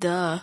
Duh.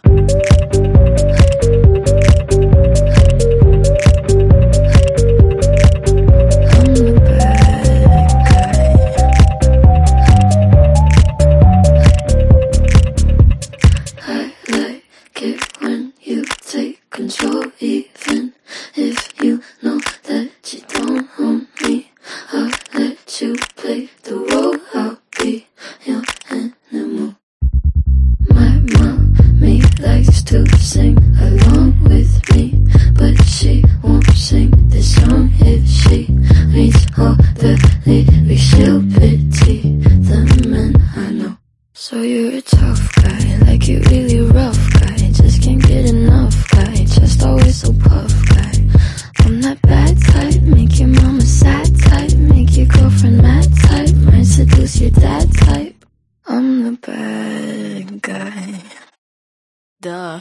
Control, even if you know that you don't own me. I'll let you play the role. I'll be your animal. My mommy likes to sing along with me, but she won't sing this song if she reads all the lyrics. She'll pity the men I know. So you're a tough guy, like you really rough guy, just can't get enough guy, just always so puff guy. I'm that bad type, make your mama sad type, make your girlfriend mad type, might seduce your dad type. I'm the bad guy. Duh.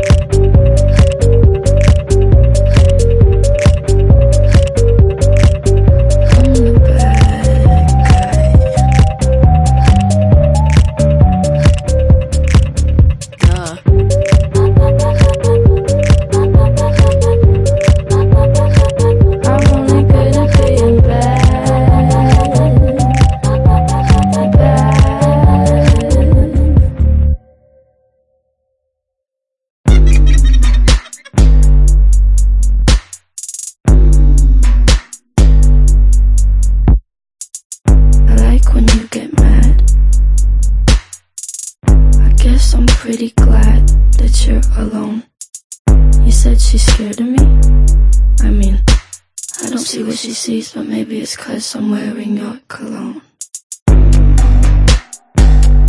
When you get mad, I guess I'm pretty glad that you're alone. You said she's scared of me? I mean, I don't see what she sees, but maybe it's 'cause I'm wearing your cologne.